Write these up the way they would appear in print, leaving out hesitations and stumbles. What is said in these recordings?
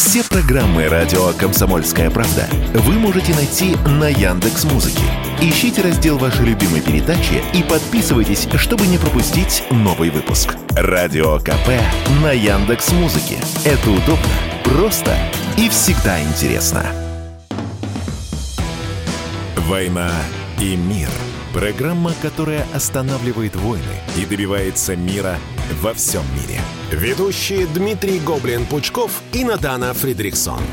Все программы радио «Комсомольская правда» вы можете найти на Яндекс.Музыке. Ищите раздел вашей любимой передачи и подписывайтесь, чтобы не пропустить новый выпуск. Радио КП на Яндекс.Музыке. Это удобно, просто и всегда интересно. «Война и мир». Программа, которая останавливает войны и добивается мира во всем мире. Ведущие Дмитрий Гоблин-Пучков и Надана Фридрихсон.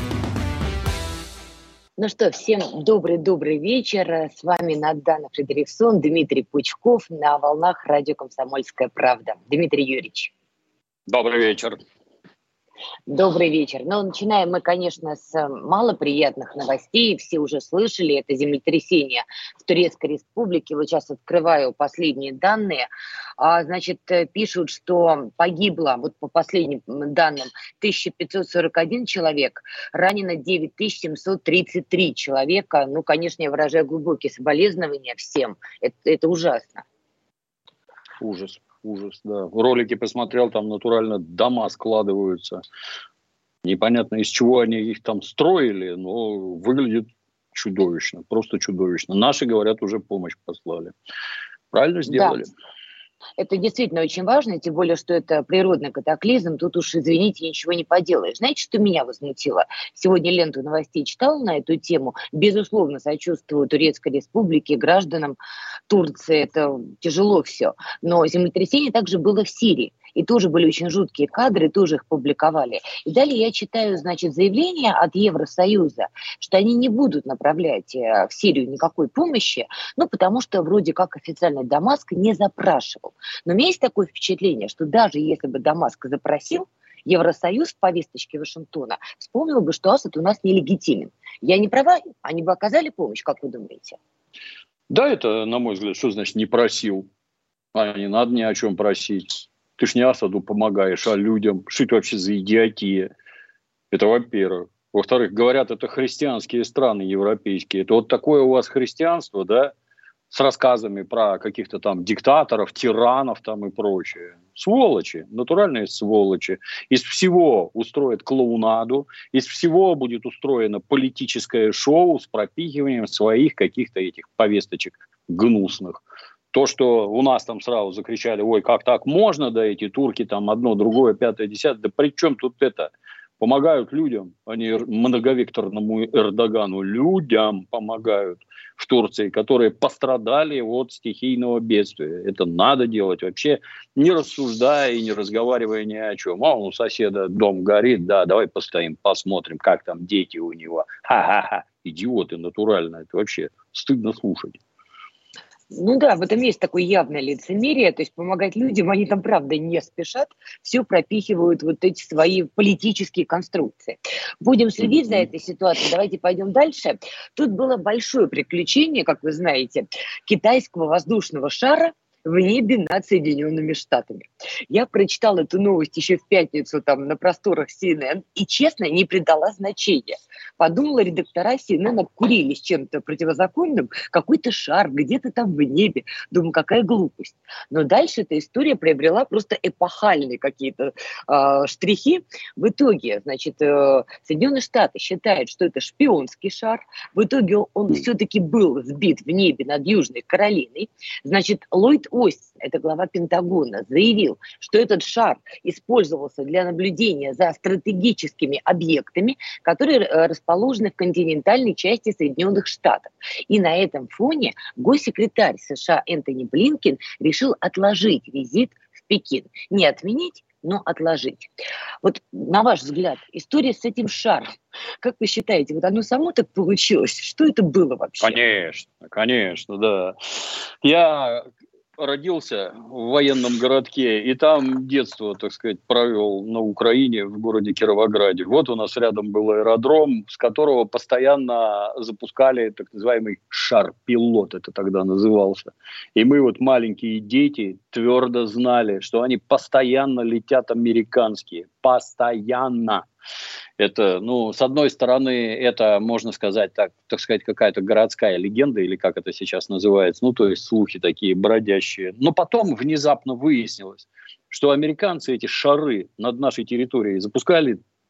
Ну что, всем добрый вечер. С вами Надана Фридрихсон, Дмитрий Пучков на волнах радио «Комсомольская правда». Дмитрий Юрьевич. Добрый вечер. Добрый вечер. Но начинаем мы, конечно, с малоприятных новостей. Все уже слышали, это землетрясение в Турецкой Республике. Вот сейчас открываю последние данные. Значит, пишут, что погибло, вот по последним данным, 1541 человек, ранено 9733 человека. Ну, конечно, я выражаю глубокие соболезнования всем. Это ужасно. Ужас, да. В ролике посмотрел, там натурально дома складываются. Непонятно, из чего они их там строили, но выглядит чудовищно, просто чудовищно. Наши, говорят, уже помощь послали. Правильно сделали? Да. Это действительно очень важно, тем более, что это природный катаклизм. Тут уж, извините, ничего не поделаешь. Знаете, что меня возмутило? Сегодня ленту новостей читала на эту тему. Безусловно, сочувствую Турецкой Республике, гражданам Турции. Это тяжело все. Но землетрясение также было в Сирии. И тоже были очень жуткие кадры, тоже их публиковали. И далее я читаю, значит, заявление от Евросоюза, что они не будут направлять в Сирию никакой помощи, ну, потому что вроде как официально Дамаск не запрашивал. Но у меня есть такое впечатление, что даже если бы Дамаск запросил, Евросоюз в повесточке Вашингтона вспомнил бы, что Асад у нас нелегитимен. Я не права? Они бы оказали помощь, как вы думаете? Да, это, на мой взгляд, что значит не просил? Не надо ни о чем просить. Ты ж не Асаду помогаешь, а людям. Что это вообще за идиотия? Это во-первых. Во-вторых, говорят, это христианские страны европейские. Это вот такое у вас христианство, да? С рассказами про каких-то там диктаторов, тиранов там и прочее. Сволочи, натуральные сволочи. Из всего устроят клоунаду, из всего будет устроено политическое шоу с пропихиванием своих каких-то этих повесточек гнусных. То, что у нас там сразу закричали, ой, как так можно, да, эти турки там одно, другое, пятое, десятое, да при чем тут это? Помогают людям, они многовекторному Эрдогану, людям помогают в Турции, которые пострадали от стихийного бедствия. Это надо делать вообще, не рассуждая и не разговаривая ни о чем. А у соседа дом горит, да, давай постоим, посмотрим, как там дети у него. Ха-ха-ха, идиоты натурально, это вообще стыдно слушать. Ну да, в этом есть такое явное лицемерие, то есть помогать людям, они там правда не спешат, все пропихивают вот эти свои политические конструкции. Будем следить за этой ситуацией, давайте пойдем дальше. Тут было большое приключение, как вы знаете, китайского воздушного шара в небе над Соединенными Штатами. Я прочитала эту новость еще в пятницу там на просторах CNN и, честно, не придала значения. Подумала, редактора CNN обкурили с чем-то противозаконным, какой-то шар где-то там в небе. Думаю, какая глупость. Но дальше эта история приобрела просто эпохальные какие-то штрихи. В итоге, значит, Соединенные Штаты считают, что это шпионский шар. В итоге он все-таки был сбит в небе над Южной Каролиной. Значит, Ллойд Остин, это глава Пентагона, заявил, что этот шар использовался для наблюдения за стратегическими объектами, которые расположены в континентальной части Соединенных Штатов. И на этом фоне госсекретарь США Энтони Блинкен решил отложить визит в Пекин. Не отменить, но отложить. Вот на ваш взгляд, история с этим шаром, как вы считаете, вот оно само так получилось? Что это было вообще? Конечно, да. Я родился в военном городке, и там детство, так сказать, провел на Украине, в городе Кировограде. Вот у нас рядом был аэродром, с которого постоянно запускали так называемый шар-пилот, это тогда назывался. И мы вот, маленькие дети, твердо знали, что они постоянно летят американские. Постоянно. Это, ну, с одной стороны, это, можно сказать, так сказать, какая-то городская легенда, или как это сейчас называется, ну, то есть слухи такие бродящие. Но потом внезапно выяснилось, что американцы эти шары над нашей территорией запускали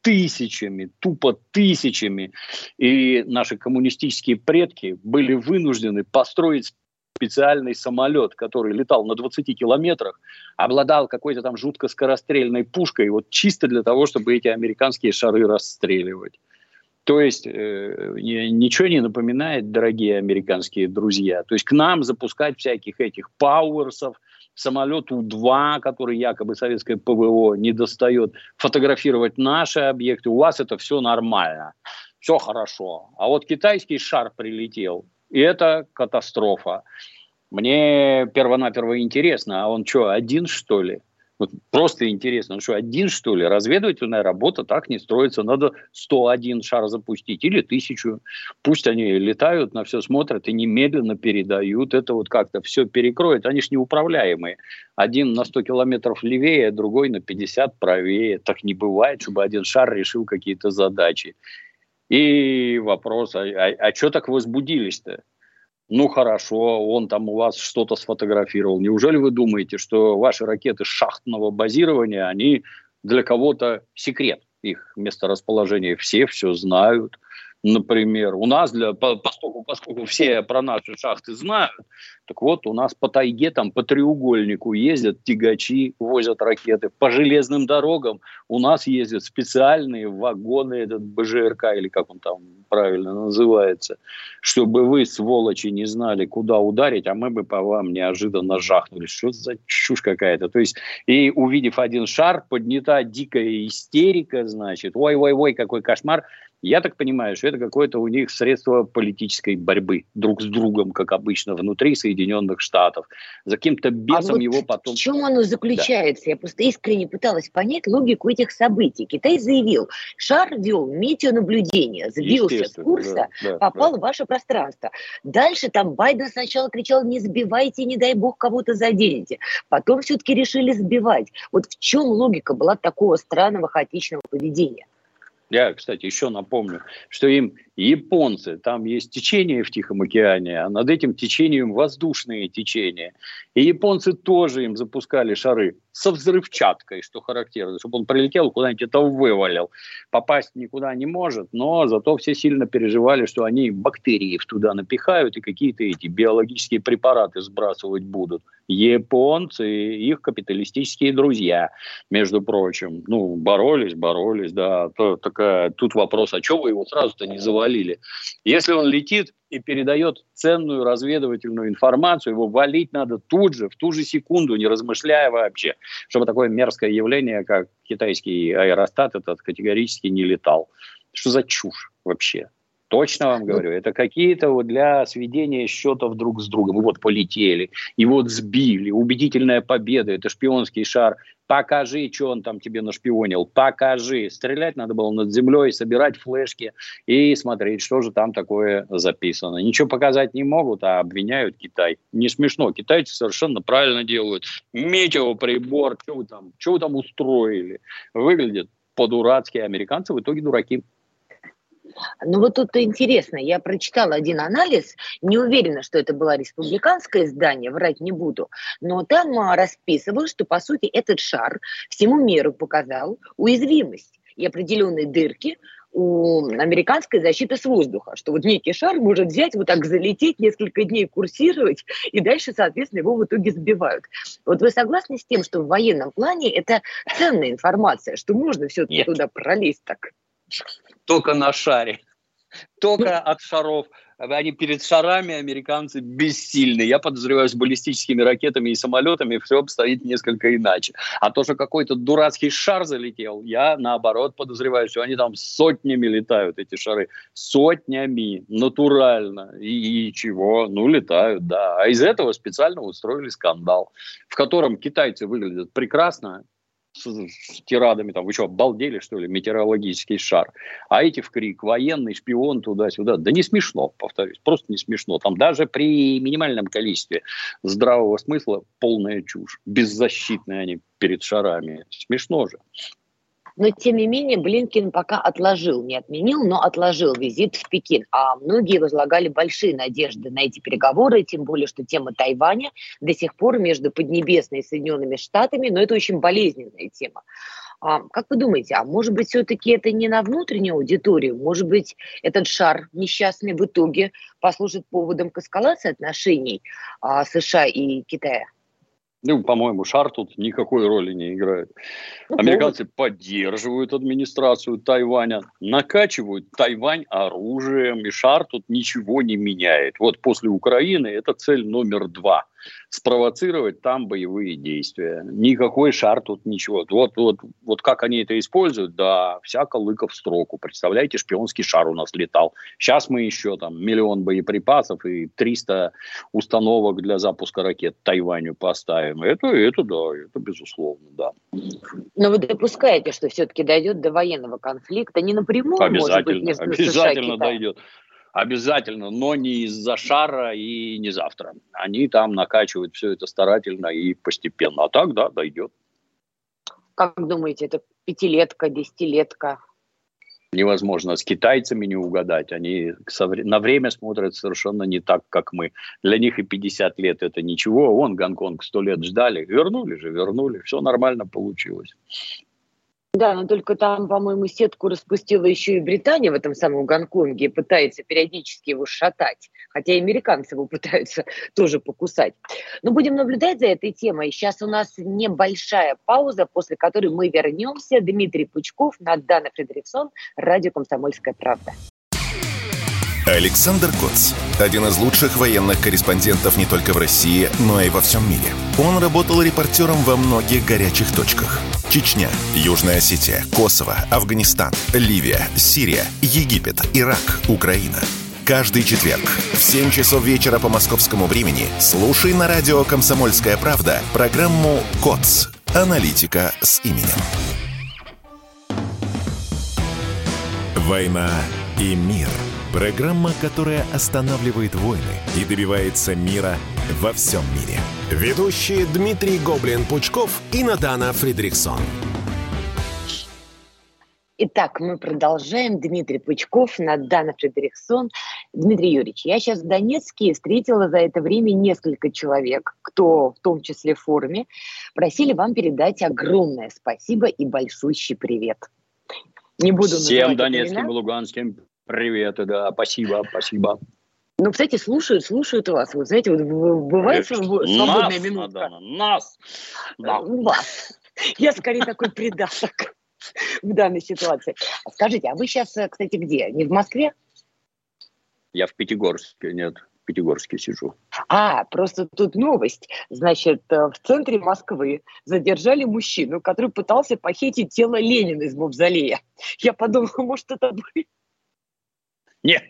тысячами, тупо тысячами. И наши коммунистические предки были вынуждены построить специальный самолет, который летал на 20 километрах, обладал какой-то там жутко скорострельной пушкой, вот чисто для того, чтобы эти американские шары расстреливать. То есть ничего не напоминает, дорогие американские друзья. То есть к нам запускать всяких этих пауэрсов, самолет У-2, который якобы советское ПВО не достает, фотографировать наши объекты. У вас это все нормально, все хорошо. А вот китайский шар прилетел, и это катастрофа. Мне первонаперво интересно, а он что, один что ли? Вот просто интересно, он что, один что ли? Разведывательная работа так не строится. Надо 101 шар запустить или 1000. Пусть они летают, на все смотрят и немедленно передают. Это вот как-то все перекроет. Они ж неуправляемые. Один на 100 километров левее, другой на 50 правее. Так не бывает, чтобы один шар решил какие-то задачи. И вопрос, а что так возбудились-то? Ну хорошо, он там у вас что-то сфотографировал. Неужели вы думаете, что ваши ракеты шахтного базирования, они для кого-то секрет? Их месторасположение все знают. Например, у нас, поскольку все про наши шахты знают, так вот у нас по тайге, там по треугольнику ездят тягачи, возят ракеты. По железным дорогам у нас ездят специальные вагоны, этот БЖРК, или как он там правильно называется, чтобы вы, сволочи, не знали, куда ударить, а мы бы по вам неожиданно жахнули. Что за чушь какая-то? То есть, и увидев один шар, поднята дикая истерика, значит, ой-ой-ой, какой кошмар. Я так понимаю, что это какое-то у них средство политической борьбы друг с другом, как обычно, внутри Соединенных Штатов. За каким-то бесом вот его потом... в чем оно заключается? Да. Я просто искренне пыталась понять логику этих событий. Китай заявил, шар вел метеонаблюдение, сбился с курса, попал в ваше пространство. Дальше там Байден сначала кричал, не сбивайте, не дай бог кого-то заденете. Потом все-таки решили сбивать. Вот в чем логика была такого странного, хаотичного поведения? Я, кстати, еще напомню, что им японцы, там есть течение в Тихом океане, а над этим течением воздушные течения. И японцы тоже им запускали шары со взрывчаткой, что характерно, чтобы он прилетел, куда-нибудь это вывалил. Попасть никуда не может, но зато все сильно переживали, что они бактерии туда напихают и какие-то эти биологические препараты сбрасывать будут. Японцы, их капиталистические друзья, между прочим, боролись, да. Тут вопрос, а что вы его сразу-то не завалили? Если он летит и передает ценную разведывательную информацию, его валить надо тут же, в ту же секунду, не размышляя вообще, чтобы такое мерзкое явление, как китайский аэростат, этот категорически не летал. Что за чушь вообще? Точно вам говорю, это какие-то вот для сведения счетов друг с другом. И вот полетели, и вот сбили. Убедительная победа, это шпионский шар. Покажи, что он там тебе нашпионил. Покажи. Стрелять надо было над землей, собирать флешки и смотреть, что же там такое записано. Ничего показать не могут, а обвиняют Китай. Не смешно. Китайцы совершенно правильно делают. Метеоприбор, что вы там устроили? Выглядит по-дурацки. Американцы в итоге дураки. Ну вот тут интересно, я прочитала один анализ, не уверена, что это было республиканское издание, врать не буду, но там расписывал, что по сути этот шар всему миру показал уязвимость и определенные дырки у американской защиты с воздуха, что вот некий шар может взять, вот так залететь, несколько дней курсировать, и дальше, соответственно, его в итоге сбивают. Вот вы согласны с тем, что в военном плане это ценная информация, что можно все-таки туда пролезть так? Только на шаре. Только от шаров. Они перед шарами, американцы, бессильны. Я подозреваю, с баллистическими ракетами и самолетами все обстоит несколько иначе. А то, что какой-то дурацкий шар залетел, я, наоборот, подозреваю, что они там сотнями летают, эти шары. Сотнями. Натурально. И чего? Летают, да. А из этого специально устроили скандал, в котором китайцы выглядят прекрасно, с тирадами, там, вы что, обалдели, что ли, метеорологический шар? А эти в крик, военный, шпион, туда-сюда. Да не смешно, повторюсь, просто не смешно. Там даже при минимальном количестве здравого смысла полная чушь. Беззащитные они перед шарами. Смешно же. Но, тем не менее, Блинкен пока отложил, не отменил, но отложил визит в Пекин. А многие возлагали большие надежды на эти переговоры, тем более, что тема Тайваня до сих пор между Поднебесной и Соединенными Штатами, но это очень болезненная тема. Как вы думаете, а может быть, все-таки это не на внутреннюю аудиторию? Может быть, этот шар несчастный в итоге послужит поводом к эскалации отношений США и Китая? Ну, по-моему, шар тут никакой роли не играет. Ну, Американцы поддерживают администрацию Тайваня, накачивают Тайвань оружием, и шар тут ничего не меняет. Вот после Украины это цель номер 2. Спровоцировать там боевые действия. Никакой шар тут ничего. Вот как они это используют, да, всяко лыка в строку. Представляете, шпионский шар у нас летал. Сейчас мы еще там 1 миллион боеприпасов и 300 установок для запуска ракет Тайваню поставим. Это да, это безусловно, да. Но вы допускаете, что все-таки дойдет до военного конфликта? Не напрямую, может быть, между США и Обязательно Китаем? дойдет. Обязательно, но не из-за шара и не завтра. Они там накачивают все это старательно и постепенно. А так, да, дойдет. Как думаете, это 5-летка, 10-летка? Невозможно с китайцами не угадать. Они на время смотрят совершенно не так, как мы. Для них и 50 лет это ничего. Вон Гонконг 100 лет ждали. Вернули. Все нормально получилось. Да, но только там, по-моему, сетку распустила еще и Британия в этом самом Гонконге и пытается периодически его шатать. Хотя и американцы его пытаются тоже покусать. Но будем наблюдать за этой темой. Сейчас у нас небольшая пауза, после которой мы вернемся. Дмитрий Пучков, Надана Фридрихсон, радио «Комсомольская правда». Александр Коц. Один из лучших военных корреспондентов не только в России, но и во всем мире. Он работал репортером во многих горячих точках. Чечня, Южная Осетия, Косово, Афганистан, Ливия, Сирия, Египет, Ирак, Украина. Каждый четверг в 7 часов вечера по московскому времени слушай на радио «Комсомольская правда» программу «КОЦ. Аналитика с именем». «Война и мир». Программа, которая останавливает войны и добивается мира во всем мире. Ведущие Дмитрий Гоблин-Пучков и Надана Фридрихсон. Итак, мы продолжаем. Дмитрий Пучков, Надана Фридрихсон. Дмитрий Юрьевич, я сейчас в Донецке встретила за это время несколько человек, кто в том числе в форуме, просили вам передать огромное спасибо и большущий привет. Не буду всем донецким и луганским привет, да, спасибо. Ну, кстати, слушают вас. Вы знаете, вот бывает свободная минутка. Нас! Да. Вас. Я скорее такой придаток в данной ситуации. Скажите, а вы сейчас, кстати, где? Не в Москве? Я в Пятигорске, нет, в Пятигорске сижу. Просто тут новость. Значит, в центре Москвы задержали мужчину, который пытался похитить тело Ленина из мавзолея. Я подумала, может, это вы? Нет.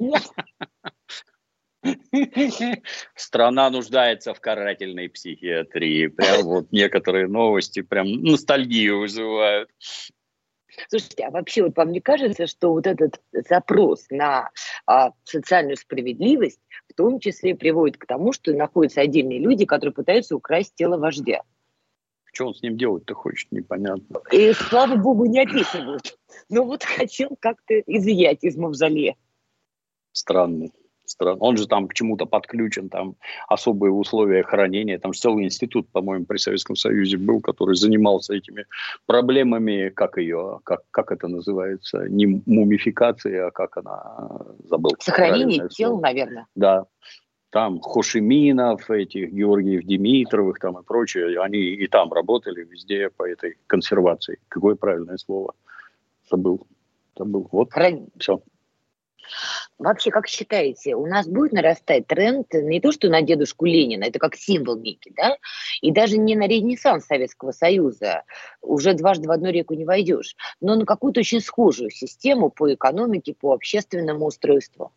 Страна нуждается в карательной психиатрии. Прям вот некоторые новости прям ностальгию вызывают. Слушайте, а вообще вот вам не кажется, что вот этот запрос на социальную справедливость в том числе приводит к тому, что находятся отдельные люди, которые пытаются украсть тело вождя? Что он с ним делать-то хочет, непонятно. И, слава богу, не описывают. Но вот хотел как-то изъять из мавзолея. Странно. Он же там к чему-то подключен, там особые условия хранения. Там же целый институт, по-моему, при Советском Союзе был, который занимался этими проблемами, как это называется, не мумификация, а как она, забыл. Сохранение тел, наверное. Да. Там Хошиминов, этих Георгиев Димитровых там и прочее, они и там работали везде по этой консервации. Какое правильное слово? Забыл. Вот, все. Вообще, как считаете, у нас будет нарастать тренд не то, что на дедушку Ленина, это как символ некий, да, и даже не на ренессанс Советского Союза, уже дважды в одну реку не войдешь, но на какую-то очень схожую систему по экономике, по общественному устройству?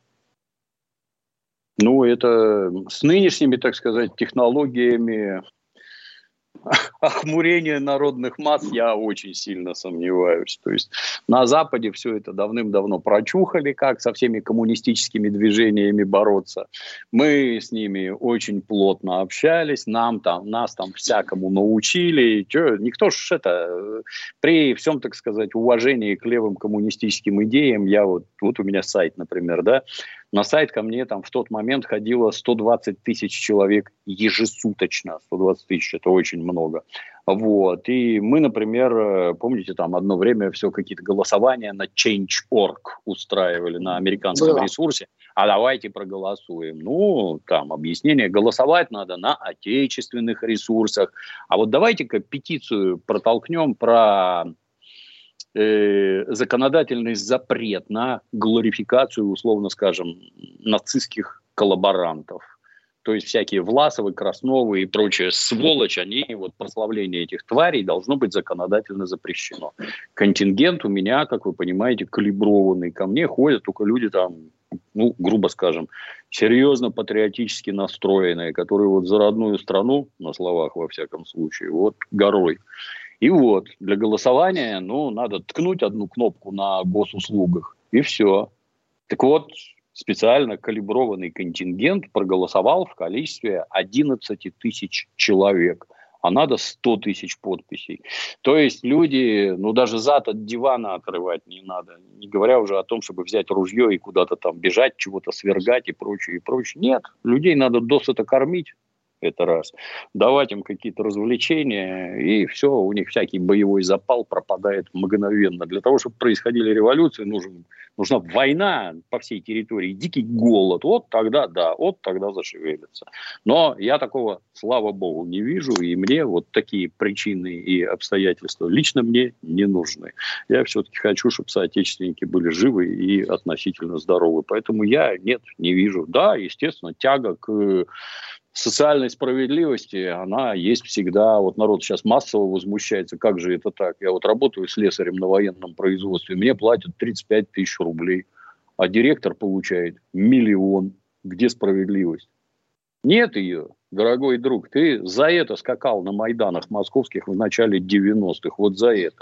Ну, это с нынешними, так сказать, технологиями охмурения народных масс я очень сильно сомневаюсь. То есть на Западе все это давным-давно прочухали, как со всеми коммунистическими движениями бороться. Мы с ними очень плотно общались, нас там всякому научили. Никто ж это, при всем, так сказать, уважении к левым коммунистическим идеям, я вот у меня сайт, например, да, на сайт ко мне там в тот момент ходило 120 тысяч человек ежесуточно. 120 тысяч – это очень много. Вот. И мы, например, помните, там одно время все какие-то голосования на Change.org устраивали на американском ресурсе. А давайте проголосуем. Ну, там объяснение. Голосовать надо на отечественных ресурсах. А вот давайте-ка петицию протолкнем про законодательный запрет на глорификацию, условно скажем, нацистских коллаборантов. То есть всякие Власовы, Красновы и прочая сволочь, они, вот прославление этих тварей должно быть законодательно запрещено. Контингент у меня, как вы понимаете, калиброванный. Ко мне ходят только люди там, ну, грубо скажем, серьезно патриотически настроенные, которые вот за родную страну, на словах во всяком случае, вот горой. И вот для голосования, ну, надо ткнуть одну кнопку на госуслугах, и все. Так вот, специально калиброванный контингент проголосовал в количестве 11 тысяч человек. А надо 100 тысяч подписей. То есть люди, ну даже зад от дивана отрывать не надо. Не говоря уже о том, чтобы взять ружье и куда-то там бежать, чего-то свергать и прочее, и прочее. Нет, людей надо досыта кормить. Это раз. Давать им какие-то развлечения, и все, у них всякий боевой запал пропадает мгновенно. Для того, чтобы происходили революции, нужна война по всей территории, дикий голод. Вот тогда, да, вот тогда зашевелится. Но я такого, слава богу, не вижу, и мне вот такие причины и обстоятельства лично мне не нужны. Я все-таки хочу, чтобы соотечественники были живы и относительно здоровы. Поэтому я, нет, не вижу. Да, естественно, тяга к социальной справедливости, она есть всегда. Вот народ сейчас массово возмущается. Как же это так? Я вот работаю слесарем на военном производстве. Мне платят 35 тысяч рублей. А директор получает 1 миллион. Где справедливость? Нет ее, дорогой друг. Ты за это скакал на майданах московских в начале 90-х. Вот за это.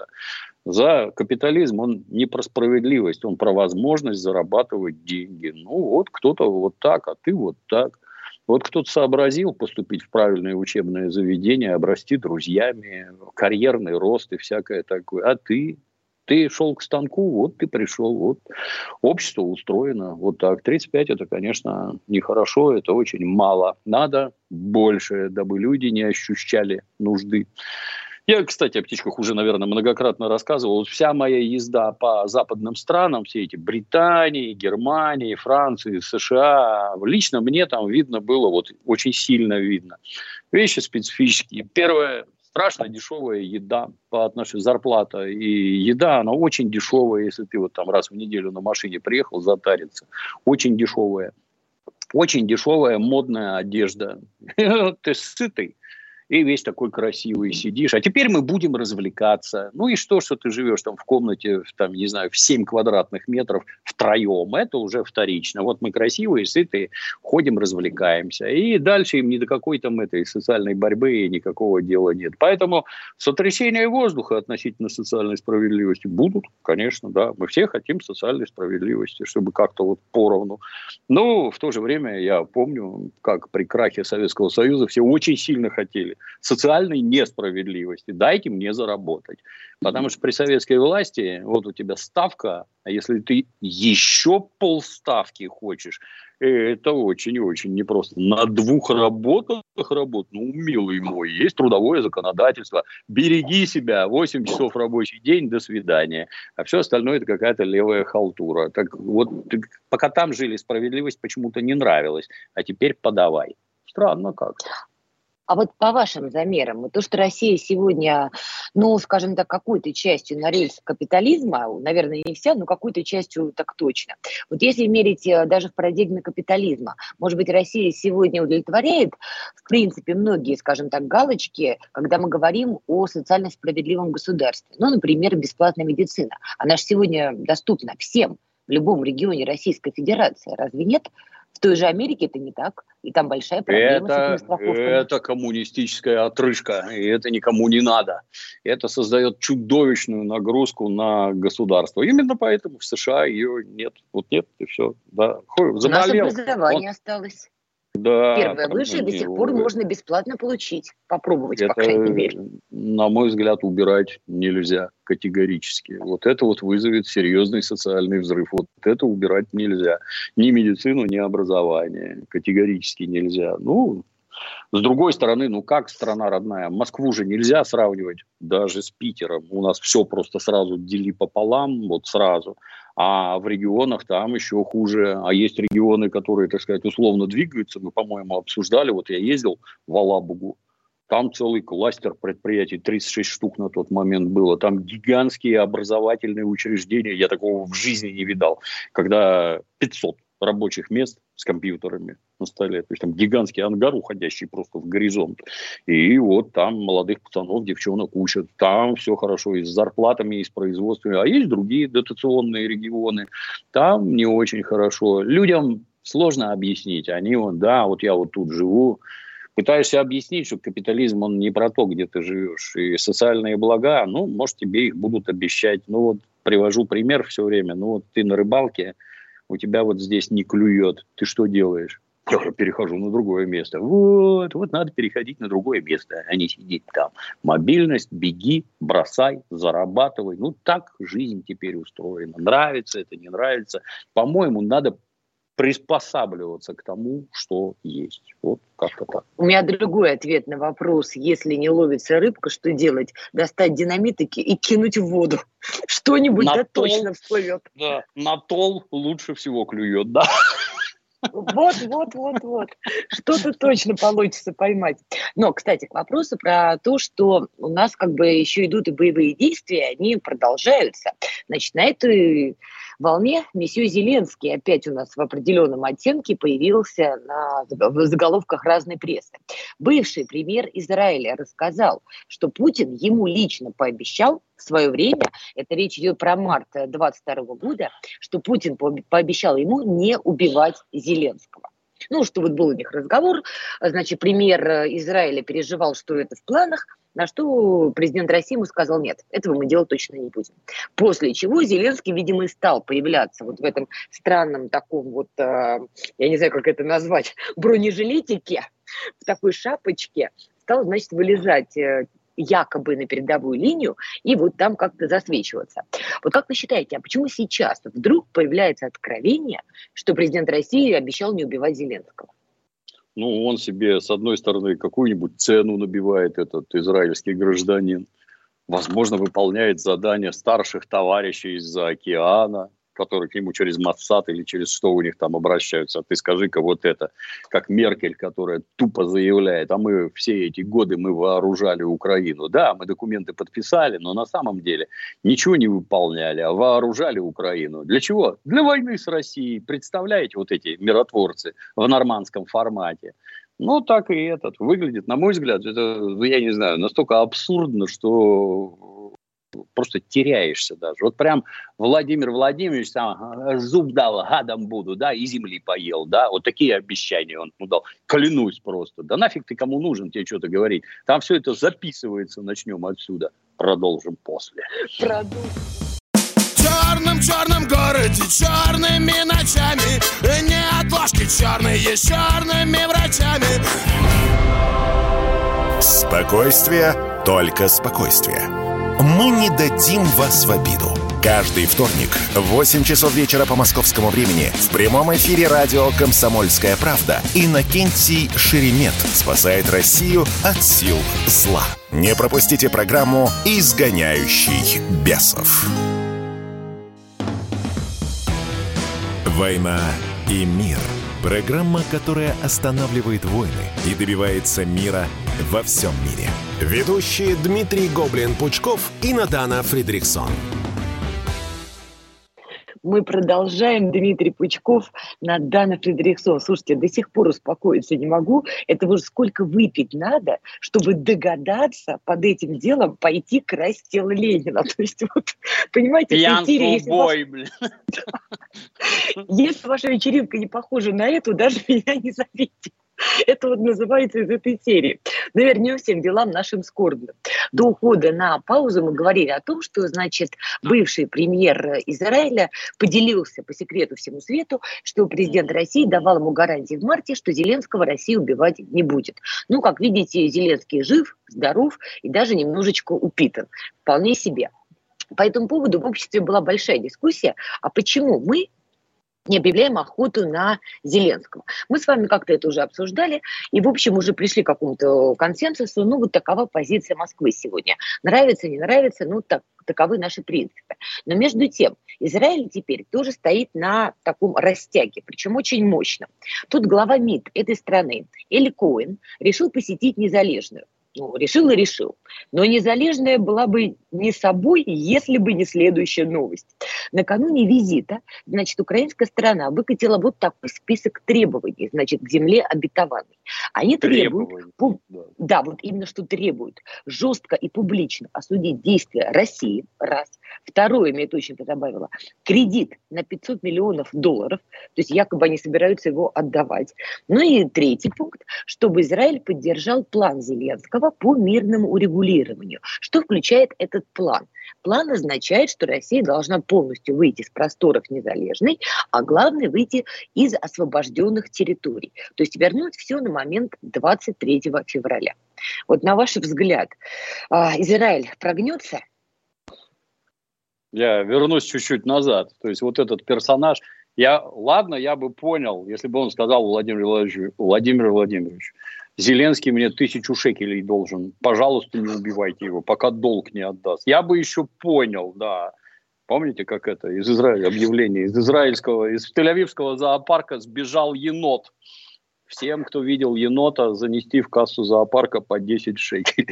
За капитализм он не про справедливость. Он про возможность зарабатывать деньги. Ну вот кто-то вот так, а ты вот так. Вот кто-то сообразил поступить в правильное учебное заведение, обрасти друзьями, карьерный рост и всякое такое. А ты шел к станку, вот ты пришел, вот общество устроено вот так. 35 это, конечно, нехорошо, это очень мало. Надо больше, дабы люди не ощущали нужды. Я, кстати, о птичках уже, наверное, многократно рассказывал. Вот вся моя езда по западным странам, все эти Британии, Германии, Франции, США, лично мне там видно было, вот очень сильно видно. Вещи специфические. Первое, страшно дешевая еда по отношению зарплата. И еда, она очень дешевая, если ты вот там раз в неделю на машине приехал затариться. Очень дешевая. Очень дешевая модная одежда. Ты сытый. И весь такой красивый сидишь. А теперь мы будем развлекаться. Ну и что ты живешь там в комнате, там, не знаю, в 7 квадратных метров втроем. Это уже вторично. Вот мы красивые, сытые, ходим, развлекаемся. И дальше им ни до какой там этой социальной борьбы никакого дела нет. Поэтому сотрясения воздуха относительно социальной справедливости будут, конечно, да. Мы все хотим социальной справедливости, чтобы как-то вот поровну. Но в то же время я помню, как при крахе Советского Союза все очень сильно хотели социальной несправедливости. Дайте мне заработать. Потому что при советской власти вот у тебя ставка, а если ты еще полставки хочешь, это очень-очень непросто. На 2 работах работать, ну, милый мой, есть трудовое законодательство. Береги себя, 8 часов рабочий день, до свидания. А все остальное это какая-то левая халтура. Так вот, пока там жили, справедливость почему-то не нравилась. А теперь подавай. Странно как-то. А вот по вашим замерам, то, что Россия сегодня, ну, скажем так, какой-то частью на рельсах капитализма, наверное, не вся, но какой-то частью так точно. Вот если мерить даже в парадигме капитализма, может быть, Россия сегодня удовлетворяет, в принципе, многие, скажем так, галочки, когда мы говорим о социально справедливом государстве. Ну, например, бесплатная медицина. Она же сегодня доступна всем в любом регионе Российской Федерации. Разве нет? В той же Америке это не так, и там большая проблема с этими страховками. Это коммунистическая отрыжка, и это никому не надо. Это создает чудовищную нагрузку на государство. Именно поэтому в США ее нет. Вот нет, и все. Да. Заболел. Наше образование осталось. Да, первое высшее до сих пор можно бесплатно получить. Попробовать, по крайней мере. На мой взгляд, убирать нельзя категорически. Вот это вот вызовет серьезный социальный взрыв. Вот это убирать нельзя. Ни медицину, ни образование. Категорически нельзя. Ну, С другой стороны, ну как страна родная? Москву же нельзя сравнивать даже с Питером. У нас все просто сразу дели пополам, вот сразу. А в регионах там еще хуже. А есть регионы, которые, так сказать, условно двигаются. Мы, по-моему, обсуждали. Вот я ездил в Алабугу. Там целый кластер предприятий, 36 штук на тот момент было. Там гигантские образовательные учреждения. Я такого в жизни не видал. Когда 500 рабочих мест с компьютерами на столе. То есть там гигантский ангар, уходящий просто в горизонт. И вот там молодых пацанов, девчонок учат. Там все хорошо и с зарплатами, и с производством. А есть другие дотационные регионы. Там не очень хорошо. Людям сложно объяснить. Они вот, да, вот я вот тут живу. Пытаешься объяснить, что капитализм, он не про то, где ты живешь. И социальные блага, ну, может, тебе их будут обещать. Ну, вот привожу пример все время. Ну, вот ты на рыбалке, у тебя вот здесь не клюет. Ты что делаешь? Я перехожу на другое место. Вот надо переходить на другое место, а не сидеть там. Мобильность, беги, бросай, зарабатывай. Ну, так жизнь теперь устроена. Нравится это, не нравится. По-моему, надо приспосабливаться к тому, что есть. Вот как-то так. У меня другой ответ на вопрос. Если не ловится рыбка, что делать? Достать динамит и кинуть в воду. Что-нибудь да точно всплывет. Да, на тол лучше всего клюет, да. Вот. Что-то точно получится поймать. Но, кстати, к вопросу про то, что у нас как бы еще идут и боевые действия, они продолжаются. Значит, на этой волне месье Зеленский опять у нас в определенном оттенке появился в заголовках разной прессы. Бывший премьер Израиля рассказал, что Путин ему лично пообещал в свое время, это речь идет про март 2022 года, что Путин пообещал ему не убивать Зеленского. Ну, что вот был у них разговор, значит, премьер Израиля переживал, что это в планах, на что президент России ему сказал: нет, этого мы делать точно не будем. После чего Зеленский, видимо, и стал появляться вот в этом странном таком вот, я не знаю, как это назвать, бронежилетике, в такой шапочке, стал, значит, вылезать якобы на передовую линию и вот там как-то засвечиваться. Вот как вы считаете, а почему сейчас вдруг появляется откровение, что президент России обещал не убивать Зеленского? Ну, он себе, с одной стороны, какую-нибудь цену набивает, этот израильский гражданин. Возможно, выполняет задания старших товарищей из-за океана, которые к нему через Моссад или через что у них там обращаются. А ты скажи-ка вот это, как Меркель, которая тупо заявляет: а мы все эти годы мы вооружали Украину. Да, мы документы подписали, но на самом деле ничего не выполняли, а вооружали Украину. Для чего? Для войны с Россией. Представляете, вот эти миротворцы в нормандском формате. Ну, так и этот. Выглядит, на мой взгляд, это, я не знаю, настолько абсурдно, что просто теряешься даже. Вот прям Владимир Владимирович там зуб дал, гадом буду, да, и земли поел, да, вот такие обещания он дал. Клянусь просто. Да нафиг ты кому нужен, тебе что-то говорить. Там все это записывается, начнем отсюда. Продолжим после. Черном городе, черными ночами, не отложки черные, с черными врачами. Спокойствие, только спокойствие. Мы не дадим вас в обиду. Каждый вторник в 8 часов вечера по московскому времени в прямом эфире радио «Комсомольская правда» Иннокентий Шеремет спасает Россию от сил зла. Не пропустите программу «Изгоняющий бесов». «Война и мир». Программа, которая останавливает войны и добивается мира во всем мире. Ведущие Дмитрий Гоблин-Пучков и Надана Фридрихсон. Мы продолжаем. Дмитрий Пучков, Надана Фридрихсон. Слушайте, до сих пор успокоиться не могу. Это вот сколько выпить надо, чтобы догадаться под этим делом пойти красть тело Ленина. То есть, вот, понимаете, если ваша вечеринка не похожа на эту, даже меня не заметит. Это вот называется из этой серии. Но вернемся к делам нашим скорбным. До ухода на паузу мы говорили о том, что, значит, бывший премьер Израиля поделился по секрету всему свету, что президент России давал ему гарантии в марте, что Зеленского Россия убивать не будет. Ну, как видите, Зеленский жив, здоров и даже немножечко упитан. Вполне себе. По этому поводу в обществе была большая дискуссия, а почему мы не объявляем охоту на Зеленского. Мы с вами как-то это уже обсуждали, и, в общем, уже пришли к какому-то консенсусу. Ну, вот такова позиция Москвы сегодня. Нравится, не нравится, ну, таковы наши принципы. Но между тем, Израиль теперь тоже стоит на таком растяге, причем очень мощно. Тут глава МИД этой страны, Эли Коэн, решил посетить Незалежную. Ну, решил и решил. Но Незалежная была бы не собой, если бы не следующая новость. Накануне визита, значит, украинская сторона выкатила вот такой список требований, значит, к земле обетованной. Они требуют, да, вот именно что требуют, жестко и публично осудить действия России, раз. Второе, я точно это добавила, кредит на $500 миллионов, то есть якобы они собираются его отдавать. Ну и третий пункт, чтобы Израиль поддержал план Зеленского по мирному урегулированию. Что включает этот план? План означает, что Россия должна полностью выйти с просторов Незалежной, а главное выйти из освобожденных территорий. То есть вернуть все на момент 23 февраля. Вот на ваш взгляд, Израиль прогнется? Я вернусь чуть-чуть назад. То есть вот этот персонаж, я бы понял, если бы он сказал Владимир Владимирович, Зеленский мне 1000 шекелей должен, пожалуйста, не убивайте его, пока долг не отдаст. Я бы еще понял, да. Помните, как это из Израиля объявление, из Тель-Авивского зоопарка сбежал енот. Всем, кто видел енота, занести в кассу зоопарка по 10 шекелей.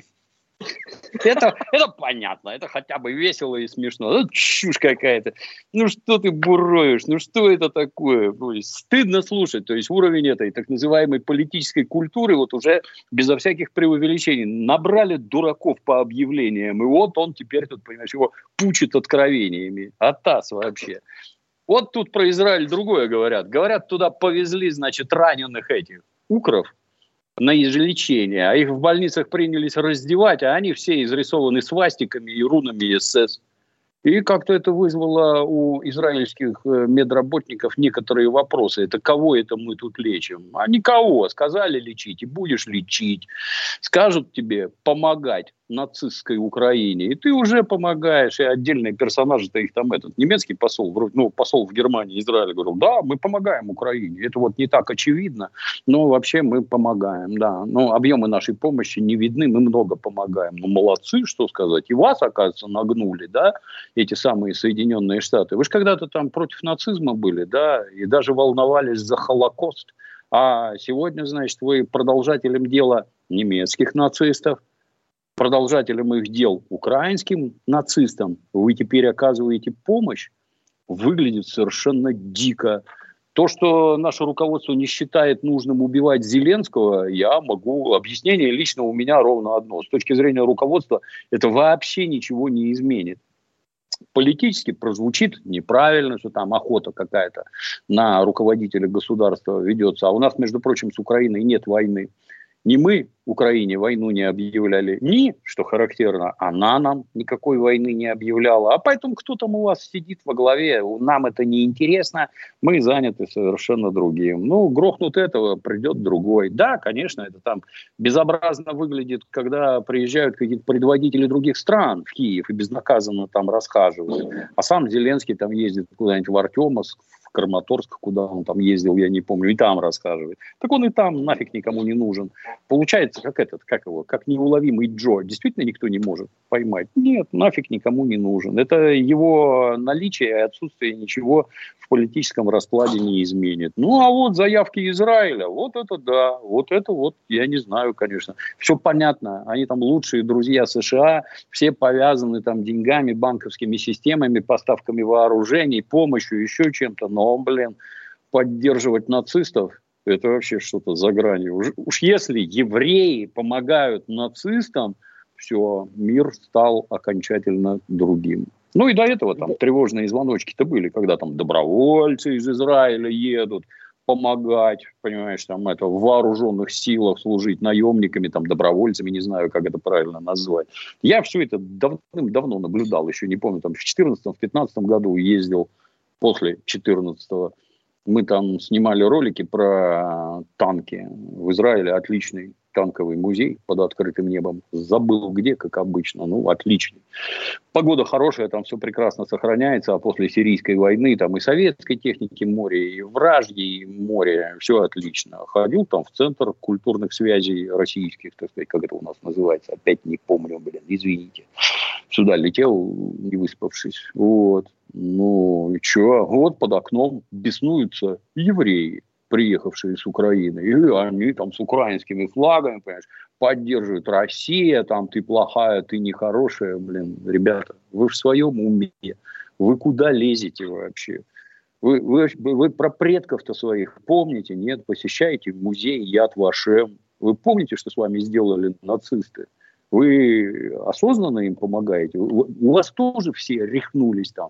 Это понятно, это хотя бы весело и смешно. Это чушь какая-то. Ну что ты буровишь, ну что это такое? Стыдно слушать. То есть уровень этой так называемой политической культуры вот уже безо всяких преувеличений. Набрали дураков по объявлениям. И вот он теперь тут, понимаешь, его пучит откровениями. Атас вообще. Вот тут про Израиль другое говорят. Говорят, туда повезли, значит, раненых этих укров на излечение, а их в больницах принялись раздевать, а они все изрисованы свастиками и рунами СС. И как-то это вызвало у израильских медработников некоторые вопросы. Это кого это мы тут лечим? А никого. Сказали лечить, и будешь лечить. Скажут тебе помогать нацистской Украине, и ты уже помогаешь. И отдельные персонажи-то их там немецкий посол, посол в Германии, Израиле говорил, да, мы помогаем Украине. Это вот не так очевидно, но вообще мы помогаем, да. Но объемы нашей помощи не видны, мы много помогаем. Ну, молодцы, что сказать. И вас, оказывается, нагнули, да, эти самые Соединенные Штаты. Вы же когда-то там против нацизма были, да, и даже волновались за Холокост. А сегодня, значит, вы продолжателем дела немецких нацистов, продолжателем их дел украинским нацистам, вы теперь оказываете помощь, выглядит совершенно дико. То, что наше руководство не считает нужным убивать Зеленского, я могу... Объяснение лично у меня ровно одно. С точки зрения руководства это вообще ничего не изменит. Политически прозвучит неправильно, что там охота какая-то на руководителя государства ведется. А у нас, между прочим, с Украиной нет войны. Ни мы Украине войну не объявляли, ни, что характерно, она нам никакой войны не объявляла. А поэтому кто там у вас сидит во главе, нам это не интересно, мы заняты совершенно другим. Ну, грохнут этого, придет другой. Да, конечно, это там безобразно выглядит, когда приезжают какие-то предводители других стран в Киев и безнаказанно там расхаживают. А сам Зеленский там ездит куда-нибудь в Артемовск, Краматорск, куда он там ездил, я не помню, и там рассказывает. Так он и там нафиг никому не нужен. Получается, как неуловимый Джо. Действительно никто не может поймать? Нет, нафиг никому не нужен. Это его наличие и отсутствие ничего в политическом раскладе не изменит. Ну, а вот заявки Израиля, вот это да, вот это вот, я не знаю, конечно. Все понятно, они там лучшие друзья США, все повязаны там деньгами, банковскими системами, поставками вооружений, помощью, еще чем-то, но поддерживать нацистов, это вообще что-то за гранью. Уж если евреи помогают нацистам, все, мир стал окончательно другим. Ну и до этого там тревожные звоночки-то были, когда там добровольцы из Израиля едут помогать, понимаешь, там это в вооруженных силах служить наемниками, там добровольцами, не знаю, как это правильно назвать. Я все это давным-давно наблюдал, еще не помню, там в 2014-2015 году ездил. После 14-го мы там снимали ролики про танки в Израиле. Отличный танковый музей под открытым небом. Забыл где, как обычно. Ну, отлично. Погода хорошая, там все прекрасно сохраняется. А после сирийской войны там и советской техники море, и вражьей море. Все отлично. Ходил там в Центр культурных связей российских, так сказать, как это у нас называется. Опять не помню, извините. Сюда летел, не выспавшись. Вот. Ну, и что? Вот под окном беснуются евреи, приехавшие с Украины. И они там с украинскими флагами, понимаешь, поддерживают Россия, там ты плохая, ты нехорошая. Блин, ребята, вы в своем уме? Вы куда лезете вообще? Вы про предков-то своих помните? Нет? Посещаете музей Яд Вашем. Вы помните, что с вами сделали нацисты? Вы осознанно им помогаете? У вас тоже все рехнулись там.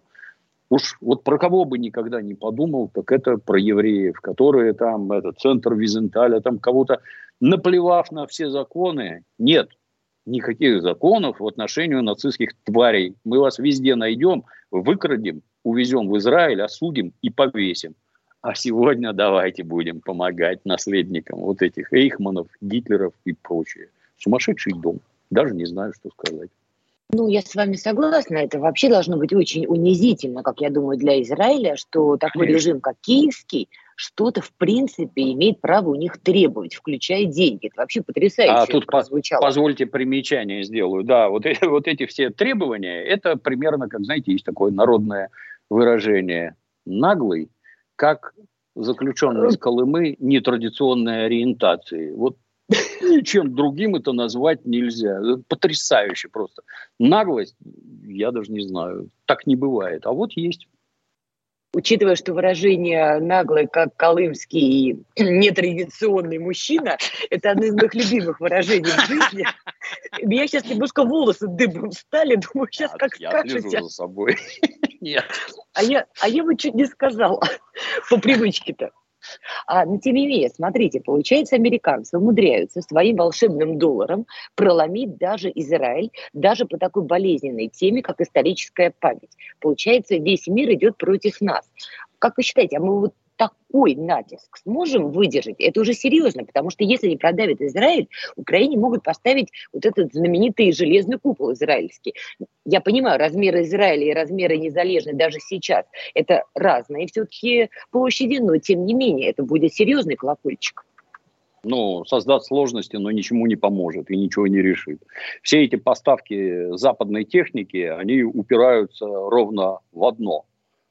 Уж вот про кого бы никогда не подумал, так это про евреев, которые там, центр Визенталя, там кого-то, наплевав на все законы, нет никаких законов в отношении нацистских тварей. Мы вас везде найдем, выкрадем, увезем в Израиль, осудим и повесим. А сегодня давайте будем помогать наследникам вот этих Эйхманов, Гитлеров и прочее. Сумасшедший дом. Даже не знаю, что сказать. Ну, я с вами согласна. Это вообще должно быть очень унизительно, как я думаю, для Израиля, что такой режим, как киевский, что-то, в принципе, имеет право у них требовать, включая деньги. Это вообще потрясающе тут прозвучало. Позвольте примечание сделаю. Да, вот эти все требования, это примерно, как, знаете, есть такое народное выражение. Наглый, как заключенный из Колымы нетрадиционной ориентации. Вот ничем другим это назвать нельзя. Это потрясающе просто. Наглость, я даже не знаю, так не бывает. А вот есть. Учитывая, что выражение «наглый, как колымский нетрадиционный мужчина» – это одно из моих любимых выражений в жизни. У меня сейчас немножко волосы дыбом встали, думаю, сейчас как скажете. Я слежу за собой. Нет. А я бы чуть не сказала по привычке-то. Но тем не менее, смотрите, получается, американцы умудряются своим волшебным долларом проломить даже Израиль, даже по такой болезненной теме, как историческая память. Получается, весь мир идет против нас. Как вы считаете, а мы вот такой натиск сможем выдержать? Это уже серьезно, потому что если не продавит Израиль, Украине могут поставить вот этот знаменитый железный купол израильский. Я понимаю, размеры Израиля и размеры Незалежной даже сейчас это разные все-таки площади, но тем не менее это будет серьезный колокольчик. Ну, создаст сложности, но ничему не поможет и ничего не решит. Все эти поставки западной техники, они упираются ровно в одно.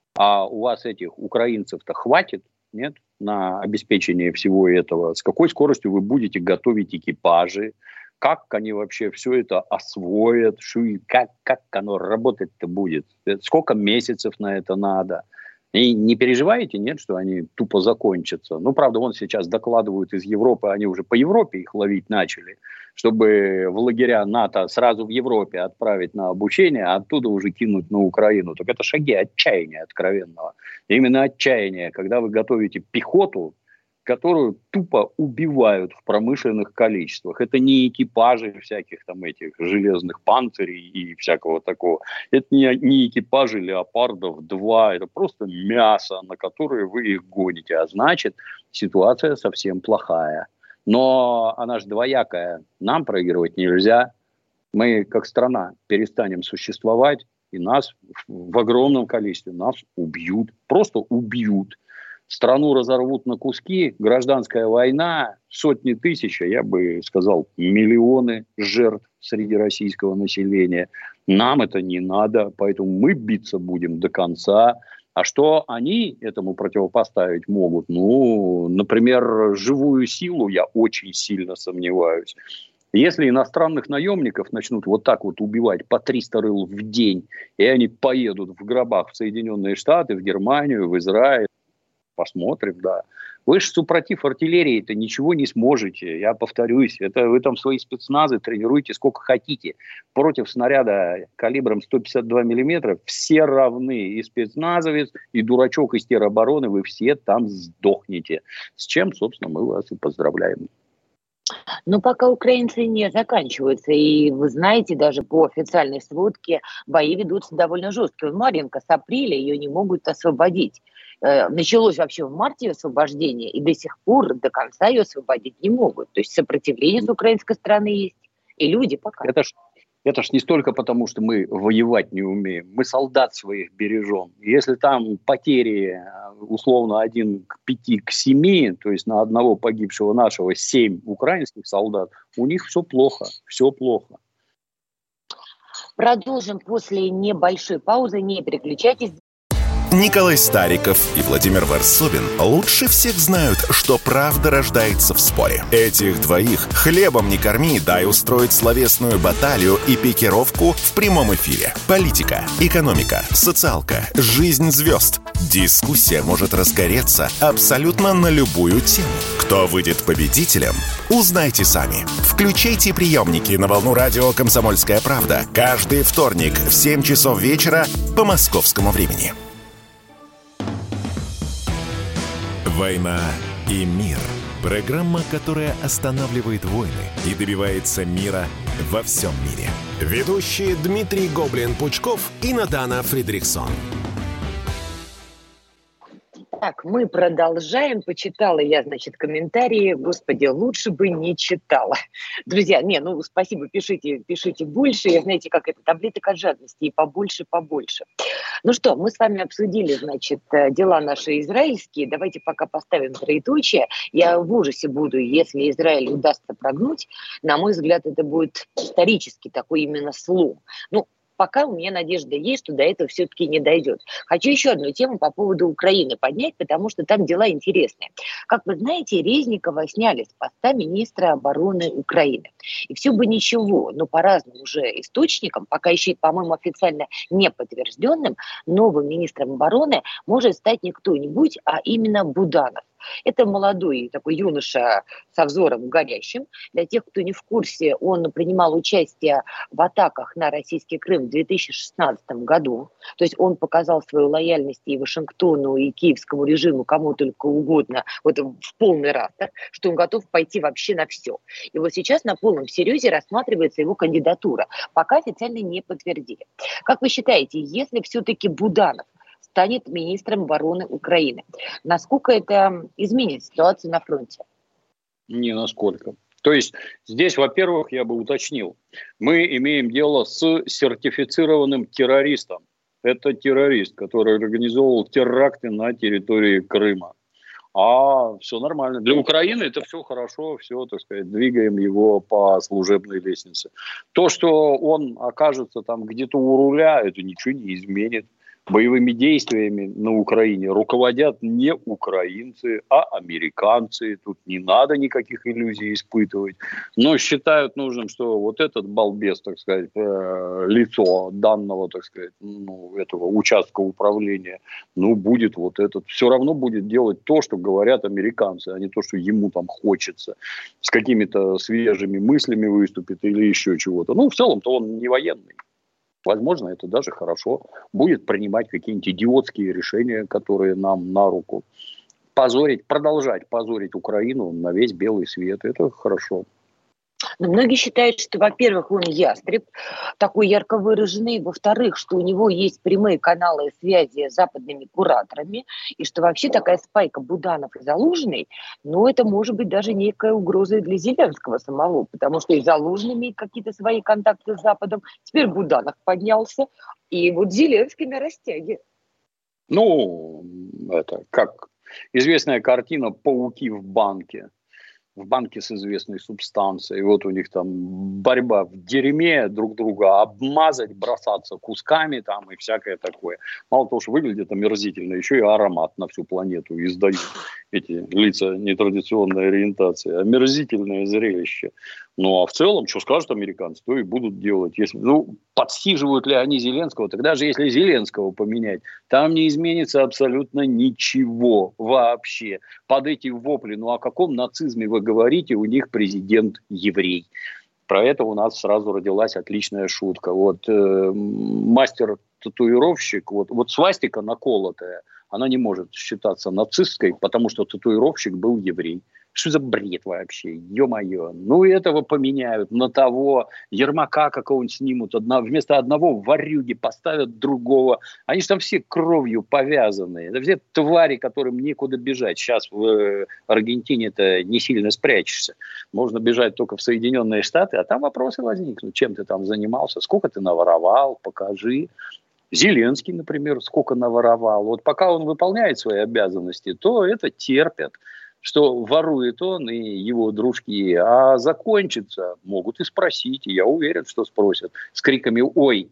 А у вас этих украинцев-то хватит, нет, на обеспечение всего этого? С какой скоростью вы будете готовить экипажи? Как они вообще все это освоят? Как оно работать-то будет? Сколько месяцев на это надо? И не переживаете, нет, что они тупо закончатся? Ну, правда, вон сейчас докладывают из Европы, они уже по Европе их ловить начали, чтобы в лагеря НАТО сразу в Европе отправить на обучение, а оттуда уже кинуть на Украину. Так это шаги отчаяния откровенного. Именно отчаяние, когда вы готовите пехоту, которую тупо убивают в промышленных количествах. Это не экипажи всяких там этих железных панцирей и всякого такого. Это не экипажи леопардов-2. Это просто мясо, на которое вы их гоните. А значит, ситуация совсем плохая. Но она же двоякая. Нам проигрывать нельзя. Мы, как страна, перестанем существовать, и нас в огромном количестве нас убьют. Просто убьют. Страну разорвут на куски, гражданская война, сотни тысяч, я бы сказал, миллионы жертв среди российского населения. Нам это не надо, поэтому мы биться будем до конца. А что они этому противопоставить могут? Ну, например, живую силу я очень сильно сомневаюсь. Если иностранных наемников начнут вот так вот убивать по 300 рыл в день, и они поедут в гробах в Соединенные Штаты, в Германию, в Израиль, посмотрим, да. Вы же супротив артиллерии-то ничего не сможете. Я повторюсь, это вы там свои спецназы тренируете сколько хотите. Против снаряда калибром 152 миллиметра все равны. И спецназовец, и дурачок из теробороны, вы все там сдохнете. С чем, собственно, мы вас и поздравляем. Но пока украинцы не заканчиваются. И вы знаете, даже по официальной сводке бои ведутся довольно жесткие. Марьинка с апреля ее не могут освободить. началось вообще в марте освобождение, и до сих пор до конца ее освободить не могут. То есть сопротивление с украинской стороны есть, и люди пока. Это ж не столько потому, что мы воевать не умеем. Мы солдат своих бережем. Если там потери условно 1 к 5, к 7, то есть на одного погибшего нашего 7 украинских солдат, у них все плохо, все плохо. Продолжим после небольшой паузы. Не переключайтесь. Николай Стариков и Владимир Варсобин лучше всех знают, что правда рождается в споре. Этих двоих хлебом не корми, дай устроить словесную баталию и пикировку в прямом эфире. Политика, экономика, социалка, жизнь звезд. Дискуссия может разгореться абсолютно на любую тему. Кто выйдет победителем, узнайте сами. Включайте приемники на волну радио «Комсомольская правда» каждый вторник в 7 часов вечера по московскому времени. «Война и мир». Программа, которая останавливает войны и добивается мира во всем мире. Ведущие Дмитрий Гоблин-Пучков и Надана Фридрихсон. Так, мы продолжаем. Почитала я, комментарии. Господи, лучше бы не читала. Друзья, спасибо, пишите больше. Я, знаете, как это, таблеток от жадности. И побольше. Ну что, мы с вами обсудили, дела наши израильские. Давайте пока поставим троеточие. Я в ужасе буду, если Израиль удастся прогнуть. На мой взгляд, это будет исторический такой именно слом. Пока у меня надежда есть, что до этого все-таки не дойдет. Хочу еще одну тему по поводу Украины поднять, потому что там дела интересные. Как вы знаете, Резникова сняли с поста министра обороны Украины. И все бы ничего, но по разным уже источникам, пока еще, по-моему, официально не подтвержденным, новым министром обороны может стать не кто-нибудь, а именно Буданов. Это молодой такой юноша со взором горящим. Для тех, кто не в курсе, он принимал участие в атаках на российский Крым в 2016 году. То есть он показал свою лояльность и Вашингтону, и киевскому режиму, кому только угодно, в полный растр, что он готов пойти вообще на все. И вот сейчас на полном серьезе рассматривается его кандидатура. Пока официально не подтвердили. Как вы считаете, если все-таки Буданов станет министром обороны Украины, насколько это изменит ситуацию на фронте? Не насколько. То есть здесь, во-первых, я бы уточнил, мы имеем дело с сертифицированным террористом. Это террорист, который организовывал теракты на территории Крыма. А все нормально. Для Украины это все хорошо, все, двигаем его по служебной лестнице. То, что он окажется там где-то у руля, это ничего не изменит. Боевыми действиями на Украине руководят не украинцы, а американцы. Тут не надо никаких иллюзий испытывать. Но считают нужным, что вот этот балбес, лицо данного, этого участка управления, будет вот этот, все равно будет делать то, что говорят американцы, а не то, что ему там хочется. С какими-то свежими мыслями выступит или еще чего-то. В целом-то он не военный. Возможно, это даже хорошо. Будет принимать какие-нибудь идиотские решения, которые нам на руку. Продолжать позорить Украину на весь белый свет. Это хорошо. Но многие считают, что, во-первых, он ястреб, такой ярко выраженный, во-вторых, что у него есть прямые каналы связи с западными кураторами, и что вообще такая спайка Буданов и Залужный, это может быть даже некая угроза для Зеленского самого, потому что и Залужный имеет какие-то свои контакты с Западом, теперь Буданов поднялся, и вот Зеленский на растяге. Это как известная картина «Пауки в банке». В банке с известной субстанцией. Вот у них там борьба в дерьме, друг друга обмазать, бросаться кусками там и всякое такое. Мало того, что выглядит омерзительно, еще и аромат на всю планету издают эти лица нетрадиционной ориентации. Омерзительное зрелище. А в целом, что скажут американцы, то и будут делать. Если, подсиживают ли они Зеленского, тогда же если Зеленского поменять, там не изменится абсолютно ничего вообще. Под эти вопли, о каком нацизме вы говорите, у них президент еврей. Про это у нас сразу родилась отличная шутка. Мастер-татуировщик, свастика наколотая, она не может считаться нацистской, потому что татуировщик был еврей. Что за бред вообще? Ё-моё. Ну, этого поменяют на того. Ермака какого-нибудь снимут. Вместо одного ворюги поставят другого. Они же там все кровью повязаны. Это все твари, которым некуда бежать. Сейчас в Аргентине-то не сильно спрячешься. Можно бежать только в Соединенные Штаты, а там вопросы возникнут. Чем ты там занимался? Сколько ты наворовал? Покажи. Зеленский, например, сколько наворовал. Вот пока он выполняет свои обязанности, то это терпят, что ворует он и его дружки, а закончится, могут и спросить, и я уверен, что спросят, с криками «Ой,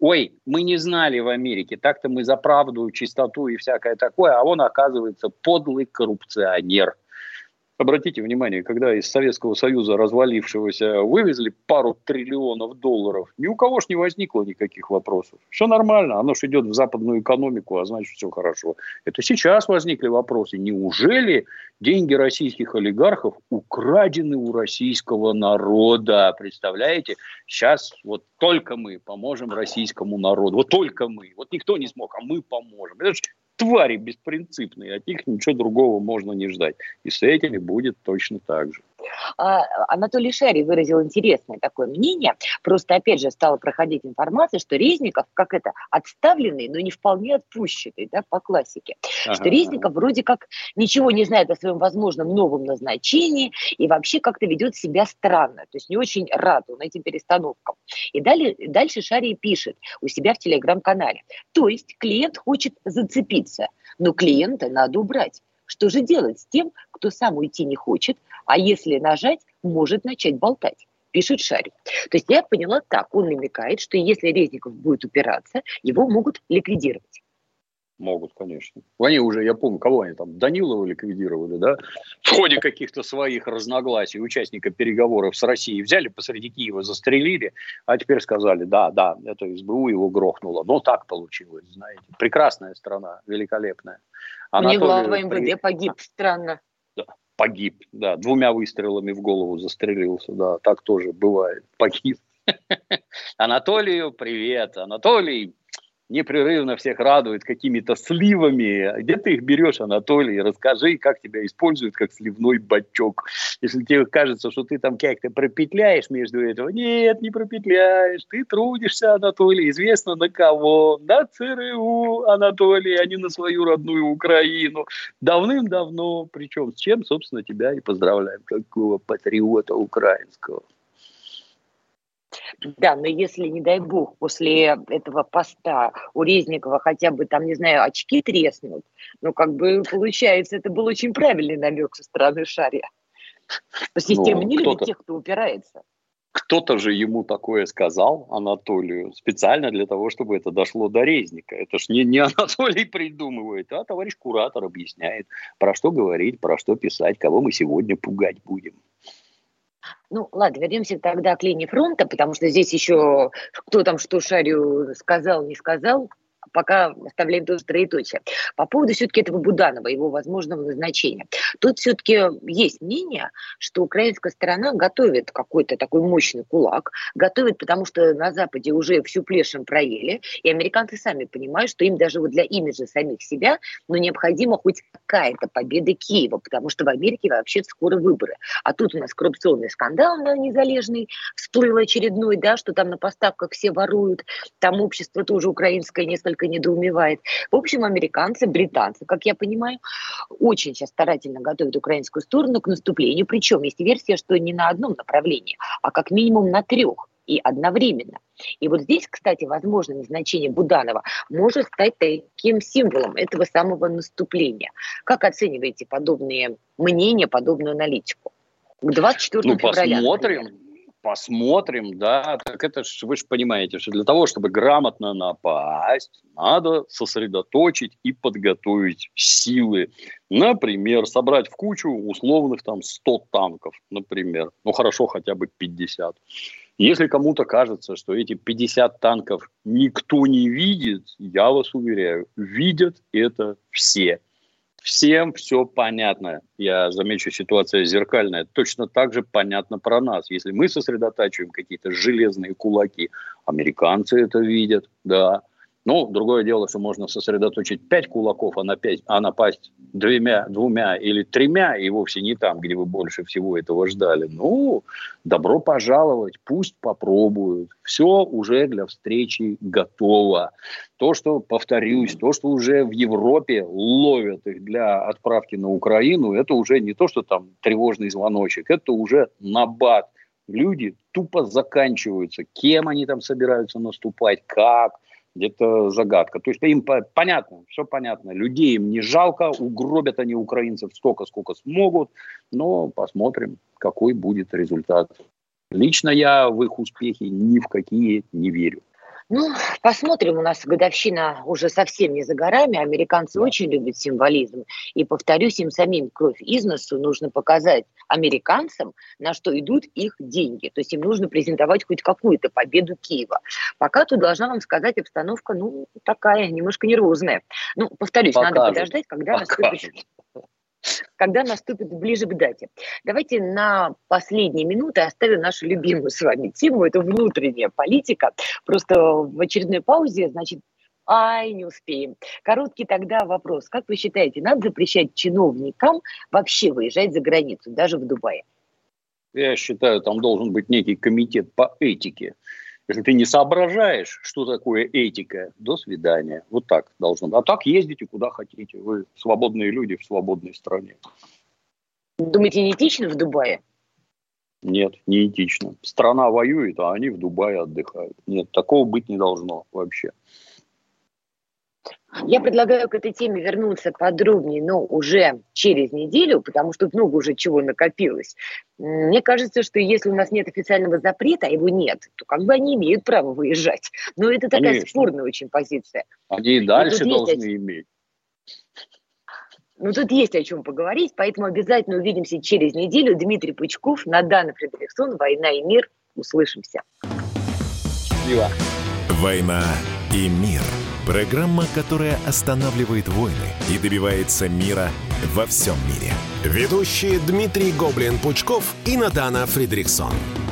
мы не знали в Америке, так-то мы за правду, чистоту и всякое такое, а он, оказывается, подлый коррупционер». Обратите внимание, когда из Советского Союза развалившегося вывезли пару триллионов долларов, ни у кого ж не возникло никаких вопросов. Все нормально, оно ж идет в западную экономику, а значит все хорошо. Это сейчас возникли вопросы. Неужели деньги российских олигархов украдены у российского народа? Представляете? Сейчас вот только мы поможем российскому народу. Вот только мы. Вот никто не смог, а мы поможем. Это же твари беспринципные, от них ничего другого можно не ждать. И с этими будет точно так же. Анатолий Шарий выразил интересное такое мнение. Просто, опять же, стала проходить информация, что Резников, как это, отставленный, но не вполне отпущенный, да, по классике. Что Резников вроде как ничего не знает о своем возможном новом назначении и вообще как-то ведет себя странно. То есть не очень рад он этим перестановкам. И дальше Шарий пишет у себя в телеграм-канале. То есть клиент хочет зацепиться, но клиента надо убрать. Что же делать с тем, кто сам уйти не хочет, а если нажать, может начать болтать, пишет Шарий. То есть я поняла так, он намекает, что если Резников будет упираться, его могут ликвидировать. Могут, конечно. Они уже, я помню, кого они там, Данилова ликвидировали, да? В ходе каких-то своих разногласий участника переговоров с Россией взяли, посреди Киева застрелили, а теперь сказали, да, это СБУ его грохнуло. Но так получилось, знаете. Прекрасная страна, великолепная. Мне глава МВД погиб, странно. Да, погиб, да, 2 выстрелами в голову застрелился, да, так тоже бывает, погиб. Анатолию привет, Анатолий непрерывно всех радует какими-то сливами. Где ты их берешь, Анатолий? Расскажи, как тебя используют как сливной бачок. Если тебе кажется, что ты там как-то пропетляешь между этого. Нет, не пропетляешь. Ты трудишься, Анатолий, известно на кого. На ЦРУ, Анатолий, а не на свою родную Украину. Давным-давно. Причем с чем, собственно, тебя и поздравляем, какого патриота украинского. Да, но если, не дай бог, после этого поста у Резникова хотя бы там, не знаю, очки треснут, ну, как бы, получается, это был очень правильный намек со стороны Шария. Система не любит тех, кто упирается. Кто-то же ему такое сказал, Анатолию, специально для того, чтобы это дошло до Резника. Это ж не Анатолий придумывает, а товарищ куратор объясняет, про что говорить, про что писать, кого мы сегодня пугать будем. Ну, ладно, вернемся тогда к линии фронта, потому что здесь еще кто там что Шарию сказал, не сказал, пока оставляем тоже троеточие. По поводу все-таки этого Буданова, его возможного назначения. Тут все-таки есть мнение, что украинская сторона готовит какой-то такой мощный кулак, готовит, потому что на Западе уже всю плешь им проели, и американцы сами понимают, что им даже вот для имиджа самих себя, ну, необходима хоть какая-то победа Киева, потому что в Америке вообще скоро выборы. А тут у нас коррупционный скандал на Незалежный всплыл очередной, да, что там на поставках все воруют, там общество тоже украинское несколько недоумевает. В общем, американцы, британцы, как я понимаю, очень сейчас старательно готовят украинскую сторону к наступлению. Причем есть версия, что не на одном направлении, а как минимум на 3 и одновременно. И вот здесь, кстати, возможно, назначение Буданова может стать таким символом этого самого наступления. Как оцениваете подобные мнения, подобную аналитику? К 24 февраля. Посмотрим, да. Так это ж, вы же понимаете, что для того, чтобы грамотно напасть, надо сосредоточить и подготовить силы. Например, собрать в кучу условных там 100 танков, например. Ну, хорошо, хотя бы 50. Если кому-то кажется, что эти 50 танков никто не видит, я вас уверяю, видят это все. Всем все понятно. Я замечу, ситуация зеркальная. Точно так же понятно про нас. Если мы сосредотачиваем какие-то железные кулаки, американцы это видят, да. Ну, другое дело, что можно сосредоточить 5 кулаков, а напасть двумя или 3, и вовсе не там, где вы больше всего этого ждали. Ну, добро пожаловать, пусть попробуют. Все уже для встречи готово. То, что, повторюсь, то, что уже в Европе ловят их для отправки на Украину, это уже не то, что там тревожный звоночек, это уже набат. Люди тупо заканчиваются. Кем они там собираются наступать, как, где-то загадка. То есть им понятно, все понятно. Людей им не жалко, угробят они украинцев столько, сколько смогут, но посмотрим, какой будет результат. Лично я в их успехи ни в какие не верю. Ну, посмотрим, у нас годовщина уже совсем не за горами, американцы очень любят символизм, и, повторюсь, им самим кровь из носу нужно показать американцам, на что идут их деньги, то есть им нужно презентовать хоть какую-то победу Киева. Пока тут должна вам сказать, обстановка, ну, такая, немножко нервозная. Ну, повторюсь, надо подождать, когда наступит ближе к дате. Давайте на последние минуты оставим нашу любимую с вами тему, это внутренняя политика. Просто в очередной паузе, значит, не успеем. Короткий тогда вопрос. Как вы считаете, надо запрещать чиновникам вообще выезжать за границу, даже в Дубае? Я считаю, там должен быть некий комитет по этике. Если ты не соображаешь, что такое этика, до свидания. Вот так должно быть. А так ездите куда хотите. Вы свободные люди в свободной стране. Думаете, не этично в Дубае? Нет, не этично. Страна воюет, а они в Дубае отдыхают. Нет, такого быть не должно вообще. Я предлагаю к этой теме вернуться подробнее, но уже через неделю, потому что много уже чего накопилось. Мне кажется, что если у нас нет официального запрета, а его нет, то как бы они имеют право выезжать. Но это такая Конечно. спорная очень позиция. Они и дальше должны иметь. Ну, тут есть о чем поговорить, поэтому обязательно увидимся через неделю. Дмитрий Пучков, Надана Фридрихсон, «Война и мир». Услышимся. Счастливо. «Война и мир». Программа, которая останавливает войны и добивается мира во всем мире. Ведущие Дмитрий Гоблин-Пучков и Надана Фридрихсон.